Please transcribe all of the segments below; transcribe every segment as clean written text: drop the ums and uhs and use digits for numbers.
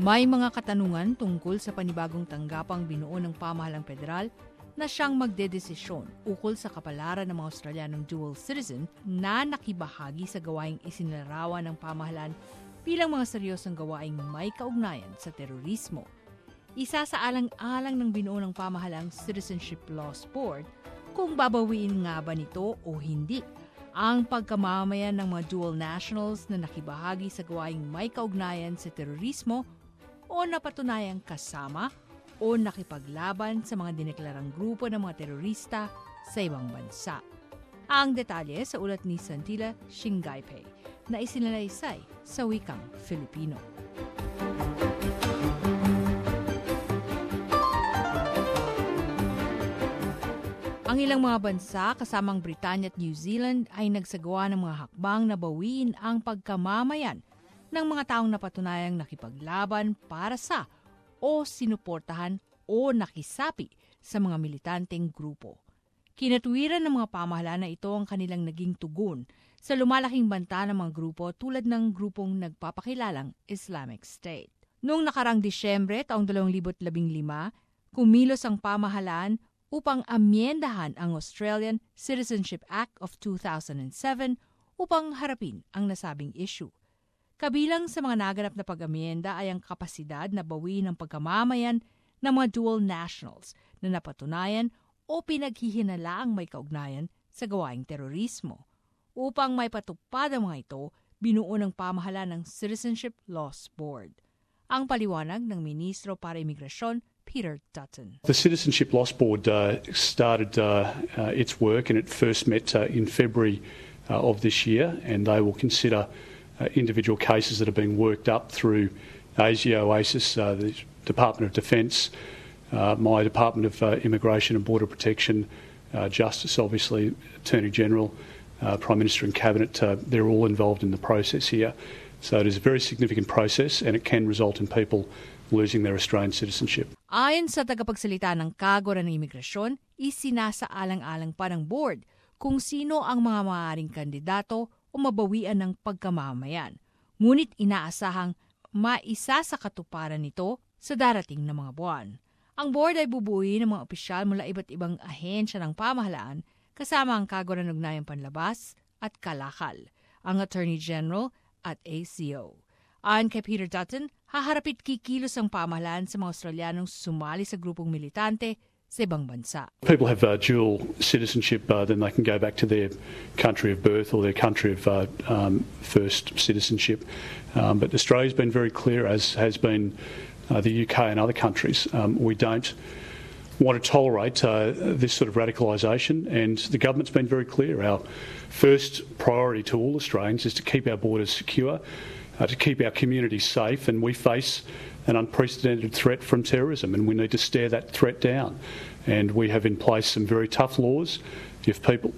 May mga katanungan tungkol sa panibagong tanggapang binuo ng pamahalang federal na siyang magdedesisyon ukol sa kapalaran ng mga Australianong dual citizen na nakibahagi sa gawaing isinilarawan ng pamahalaan bilang mga seryosong gawaing may kaugnayan sa terorismo. Isa sa alang-alang ng binuo ng pamahalang Citizenship Laws Board kung babawiin nga ba nito o hindi ang pagkamamayan ng mga dual nationals na nakibahagi sa gawaing may kaugnayan sa terorismo o napatunayang kasama o nakipaglaban sa mga dineklarang grupo ng mga terorista sa ibang bansa. Ang detalye sa ulat ni Santila Shingaipei na isinalaysay sa wikang Filipino. Ang ilang mga bansa kasamang Britanya at New Zealand ay nagsagawa ng mga hakbang na bawiin ang pagkamamayan ng mga taong napatunayang nakipaglaban para sa o sinuportahan o nakisapi sa mga militanteng grupo. Kinatuwiran ng mga pamahalaan na ito ang kanilang naging tugon sa lumalaking banta ng mga grupo tulad ng grupong nagpapakilalang Islamic State. Noong nakarang Disyembre taong 2015, kumilos ang pamahalaan upang amyendahan ang Australian Citizenship Act of 2007 upang harapin ang nasabing issue. Kabilang sa mga naganap na pag-amyenda ay ang kapasidad na bawiin ang pagkamamayan ng mga dual nationals na napatunayan o pinaghihinalaang may kaugnayan sa gawaing terorismo. Upang may patupad ang mga ito, binuo ng pamahalaan ng Citizenship Laws Board. Ang paliwanag ng Ministro para Imigrasyon, Peter Dutton. The Citizenship Laws Board started its work and it first met in February of this year, and they will consider individual cases that are being worked up through ASIO, ASIS, the Department of Defence, my Department of Immigration and Border Protection, Justice, obviously, Attorney General, Prime Minister and Cabinet. They're all involved in the process here. So it is a very significant process and it can result in people losing their Australian citizenship. Ayon sa tagapagsalita ng Kagura ng Imigrasyon, isinasaalang-alang pa ng board kung sino ang mga maaaring kandidato o mabawian ng pagkamamayan. Ngunit inaasahang maisa sa katuparan nito sa darating na mga buwan. Ang board ay bubuuin ng mga opisyal mula iba't ibang ahensya ng pamahalaan kasama ang Kagura ng Ugnayang Panlabas at Kalakal, ang Attorney General at ACO. Ayon kay Peter Dutton, haharapit kikilos ang pamahalaan sa mga Australianong sumali sa grupong militante sa ibang bansa. People have dual citizenship, then they can go back to their country of birth or their country of first citizenship. But Australia's been very clear, as has been the UK and other countries. We don't want to tolerate this sort of radicalisation, and the government's been very clear. Our first priority to all Australians is to keep our borders secure, to keep our communities safe, and we face an unprecedented threat from terrorism, and we need to stare that threat down. And we have in place some very tough laws. If people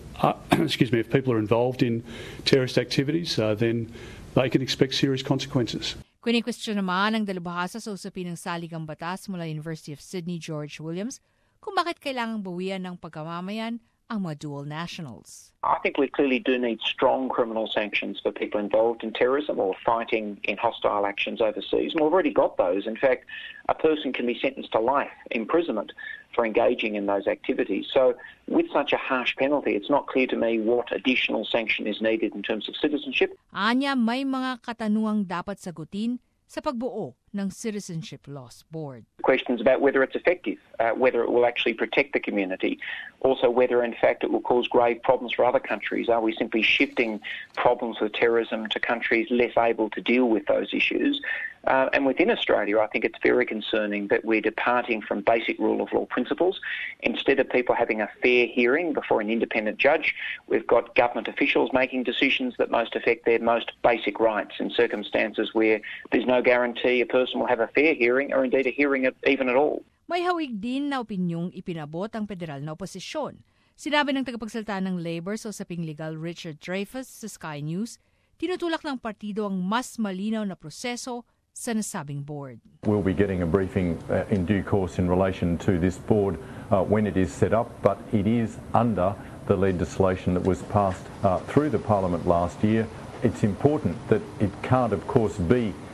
are involved in terrorist activities, then they can expect serious consequences. Kwestiyon naman ang dalubhasa sa usapin ng saligang batas mula University of Sydney George Williams kung bakit kailangang bawian ng pagkamamayan ang mga dual nationals. I think we clearly do need strong criminal sanctions for people involved in terrorism or fighting in hostile actions overseas. And we've already got those. In fact, a person can be sentenced to life imprisonment for engaging in those activities. So with such a harsh penalty, it's not clear to me what additional sanction is needed in terms of citizenship. Anya, may mga katanungang dapat sagutin sa pagbuo ng Citizenship Laws Board. Questions about whether it's effective, whether it will actually protect the community, also whether in fact it will cause grave problems for other countries. Are we simply shifting problems with terrorism to countries less able to deal with those issues? And within Australia, I think it's very concerning that we're departing from basic rule of law principles. Instead of people having a fair hearing before an independent judge, we've got government officials making decisions that most affect their most basic rights in circumstances where there's no guarantee a person will have a fair hearing or indeed a hearing even at all. May hawig din na opinyong ipinabot ang federal na oposisyon. Sinabi ng tagapagsalita ng Labour sa usaping legal Richard Dreyfuss sa Sky News, tinutulak ng partido ang mas malinaw na proseso sa nasabing board. We'll be getting a briefing in due course in relation to this board when it is set up, but it is under the legislation that was passed through the Parliament last year. It's important that it can't, of course, be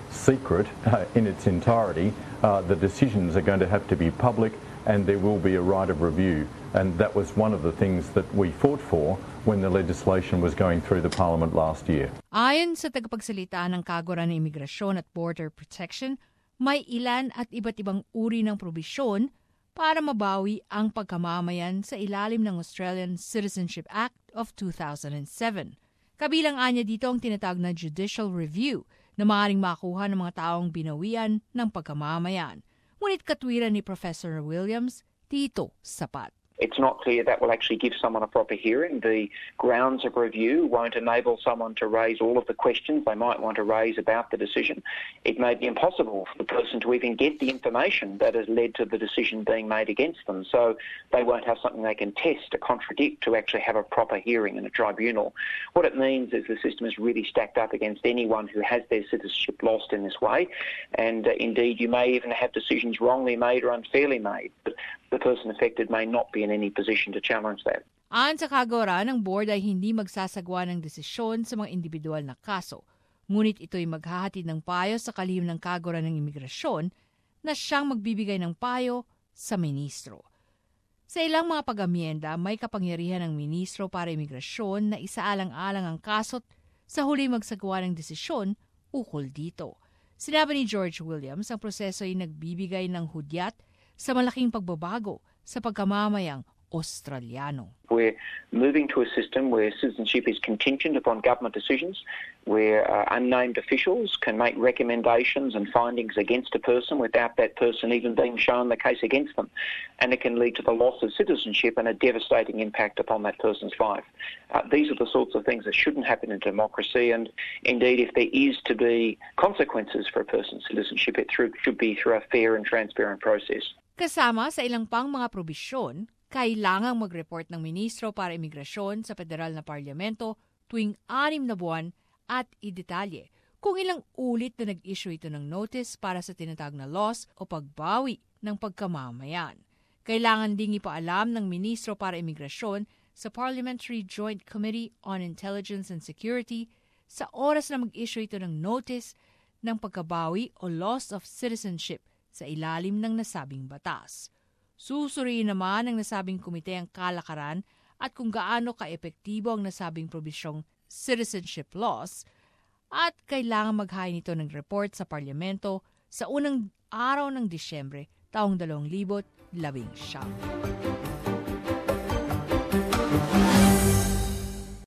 secret in its entirety. The decisions are going to have to be public and there will be a right of review. And that was one of the things that we fought for when the legislation was going through the Parliament last year. Ayon sa tagapagsalita ng Kagura ng Imigrasyon at Border Protection, may ilan at iba't ibang uri ng probisyon para mabawi ang pagkamamayan sa ilalim ng Australian Citizenship Act of 2007. Kabilang anya dito ang tinatawag na judicial review na maaaring makuha ng mga taong binawian ng pagkamamayan. Ngunit katwiran ni Professor Williams, dito sapat. It's not clear that will actually give someone a proper hearing. The grounds of review won't enable someone to raise all of the questions they might want to raise about the decision. It may be impossible for the person to even get the information that has led to the decision being made against them. So they won't have something they can test to contradict to actually have a proper hearing in a tribunal. What it means is the system is really stacked up against anyone who has their citizenship lost in this way. And indeed, you may even have decisions wrongly made or unfairly made. But the person affected may not be in any position to challenge that. Ayon sa Kagura, ng board ay hindi magsasagawa ng desisyon sa mga individual na kaso. Ngunit ito'y maghahatid ng payo sa kalihim ng Kagura ng Imigrasyon na siyang magbibigay ng payo sa ministro. Sa ilang mga pag-amyenda, may kapangyarihan ng ministro para imigrasyon na isaalang-alang ang kaso't sa huli magsagawa ng desisyon ukol dito. Sinabi ni George Williams, ang proseso ay nagbibigay ng hudyat sa malaking pagbabago sa pagkamamayang Australiano. We're moving to a system where citizenship is contingent upon government decisions, where unnamed officials can make recommendations and findings against a person without that person even being shown the case against them. And it can lead to the loss of citizenship and a devastating impact upon that person's life. These are the sorts of things that shouldn't happen in democracy, and indeed if there is to be consequences for a person's citizenship, it should be through a fair and transparent process. Kasama sa ilang pang mga probisyon, kailangang mag-report ng Ministro para Imigrasyon sa Federal na Parlamento tuwing 6 na buwan at idetalye kung ilang ulit na nag-issue ito ng notice para sa tinatawag na loss o pagbawi ng pagkamamayan. Kailangan ding ipaalam ng Ministro para Imigrasyon sa Parliamentary Joint Committee on Intelligence and Security sa oras na mag-issue ito ng notice ng pagkabawi o loss of citizenship sa ilalim ng nasabing batas. Susuriin naman ng nasabing komite ang kalakaran at kung gaano kaepektibo ang nasabing probisyong citizenship loss at kailangan maghain ito ng report sa parlamento sa unang araw ng Disyembre taong 2019.